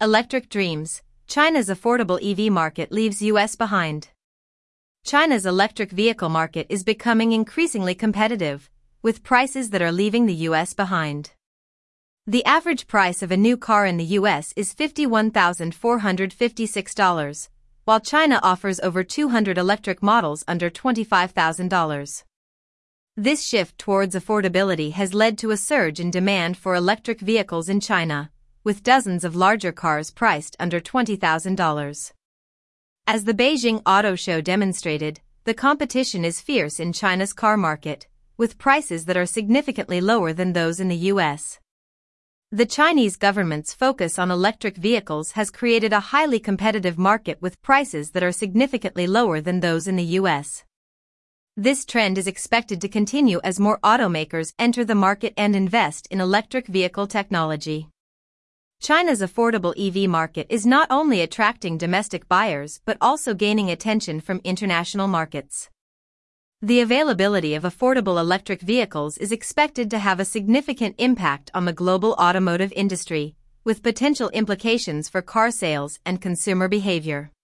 Electric dreams. China's affordable EV market leaves US behind. China's electric vehicle market is becoming increasingly competitive, with prices that are leaving the US behind. The average price of a new car in the US is $51,456, while China offers over 200 electric models under $25,000. This shift towards affordability has led to a surge in demand for electric vehicles in China, with dozens of larger cars priced under $20,000. As the Beijing Auto Show demonstrated, the competition is fierce in China's car market, with prices that are significantly lower than those in the US. The Chinese government's focus on electric vehicles has created a highly competitive market with prices that are significantly lower than those in the US. This trend is expected to continue as more automakers enter the market and invest in electric vehicle technology. China's affordable EV market is not only attracting domestic buyers but also gaining attention from international markets. The availability of affordable electric vehicles is expected to have a significant impact on the global automotive industry, with potential implications for car sales and consumer behavior.